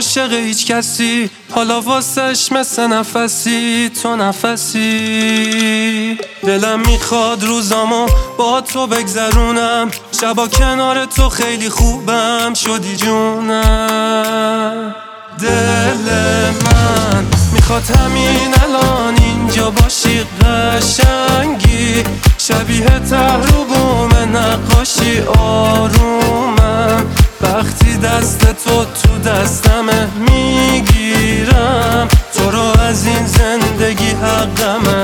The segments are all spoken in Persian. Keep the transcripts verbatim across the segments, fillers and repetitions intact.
عاشق هیچ کسی، حالا واسش مثل نفسی تو نفسی. دلم میخواد روزامو با تو بگذرونم، شبا کنار تو خیلی خوبم شدی جونم. دل من میخواد همین الان اینجا باشی قشنگی، شبیه تهربوم نقاشی آرومم. وقتی دست تو تو دستمه میگیرم، تو رو از این زندگی حقمه.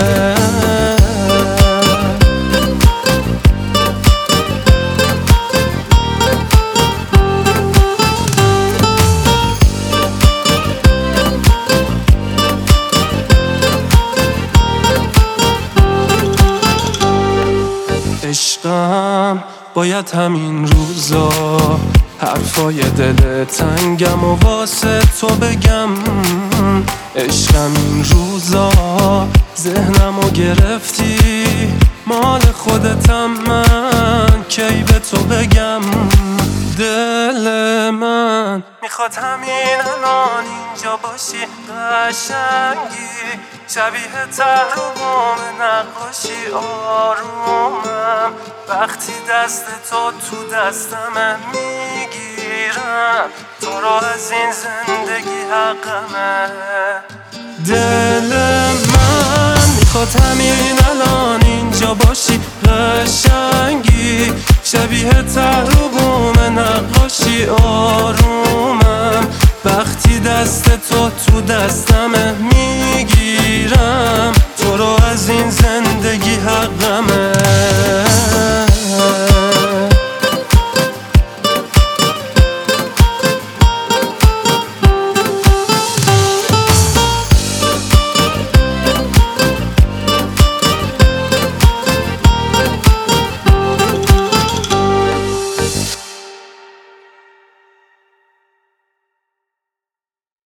عشقم باید همین روزا حرفای دل تنگم و واسه تو بگم. عشقم این روزا ذهنمو گرفتی، مال خودتم من کی به تو بگم. دل من میخواد همین الان اینجا باشی قشنگی، شبیه تهربوم نقاشی آرومم. وقتی دست تو تو دستمه میگیرم، تو را از این زندگی حقمه. دل من میخواد همین الان اینجا باشی قشنگی، شبیه تهربوم نقاشی آرومم. وقتی دست تو تو دستمه